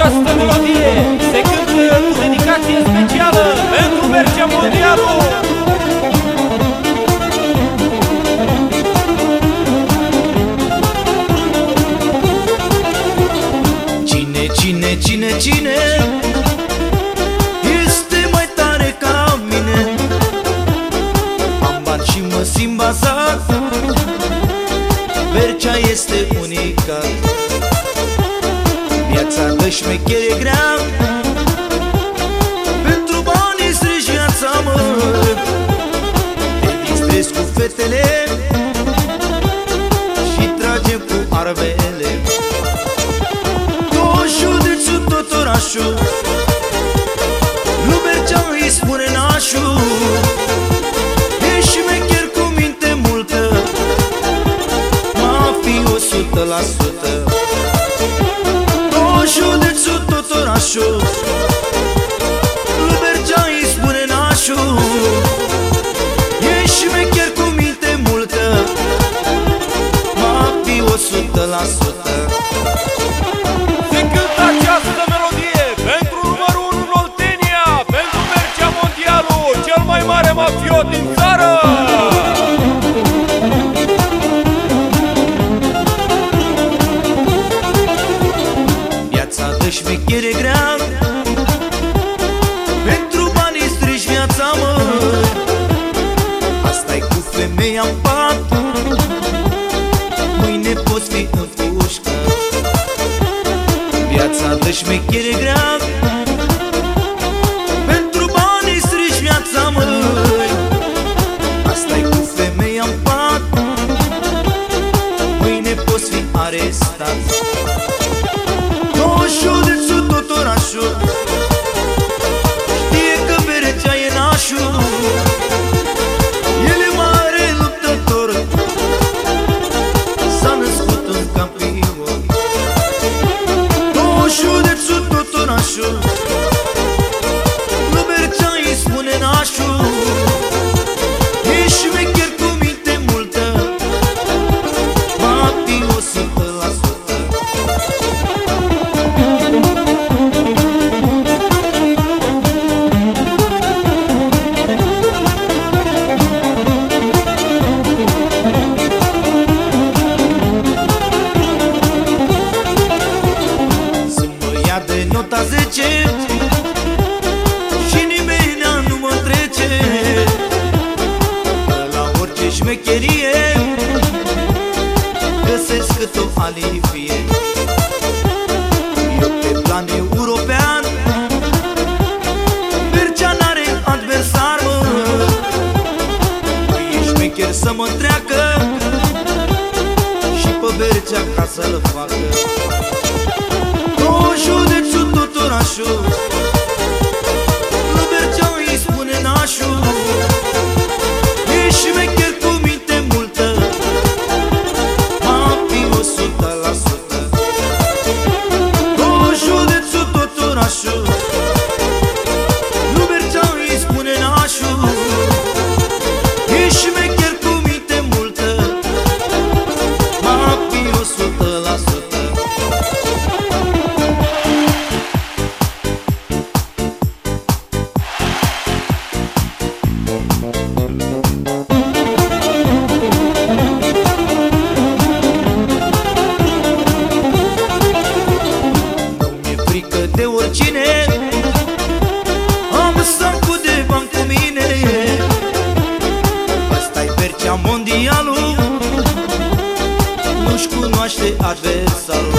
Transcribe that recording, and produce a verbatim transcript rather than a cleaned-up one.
Această melodie se cântă cu dedicație specială pentru Bercea Mondialu. Cine, cine, cine, cine este mai tare ca mine? Am bani și mă simt bazat, Bercea este unică. Viața de șmecher e grea, pentru bani strici viața, mă. Te distrezi cu fetele și tragem cu arvele. Tot județul, tot orașul, lui Bercea îi spune nașul. E șmecher cu minte multă, mafii o sută la sută. Tot județul, tot orașul, lui Bercea îi spune nașul. E șmecher cu minte multă, mafii o sută la sută. Se cântă această melodie pentru numărul unu în Oltenia, pentru Bercea Mondialu, cel mai mare mafiot din țară. Viața de șmecher e grea, pentru banii strici viața, mă. Asta-i cu femeia-n pat, mâine poți fi în pușcă. Viața de șmecher e grea, pentru banii strici viața, măi. Asta-i cu femeia-n pat, mâine poți fi arestat. Tot județul, tot orașul știe că Bercea e nașul. El e mare luptător, s-a născut un campion. Tot județul, tot orașul, lui Bercea îi spune nașul. E șmecher cu minte multă, mafii o sută la sută. De nota zece și nimeni nu mă trece. La orice șmecherie găsesc cât o alifie. Eu pe plan european, Bercea n-are adversar, mă. E șmecher să mă treacă și pe Bercea ca să-l facă. Tot județul, tot orașul, lui Bercea îi spune nașul. E șmecher cu minte multă, mafii o sută la sută. Tot județul, tot orașul, lui Bercea îi spune nașul. E șmecher cu minte multă, mafii o sută la sută. De oricine am sacul de bani cu mine. Ăsta-i Bercea Mondialu, nu-și cunoaște adversarul.